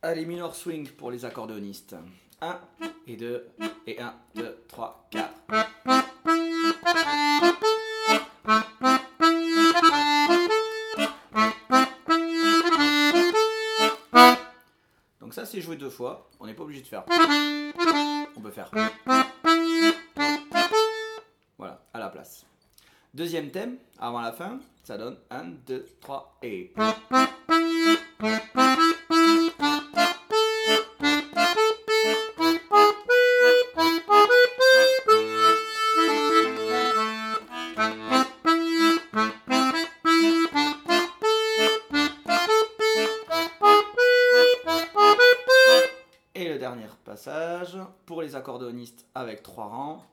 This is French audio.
Allez, minor swing pour les accordéonistes. 1 et 2 et 1, 2, 3, 4. Donc ça c'est joué 2 fois, on n'est pas obligé de faire. On peut faire. Voilà, à la place. Deuxième thème, avant la fin, ça donne 1, 2, 3 et... Et le dernier passage, pour les accordéonistes avec 3 rangs.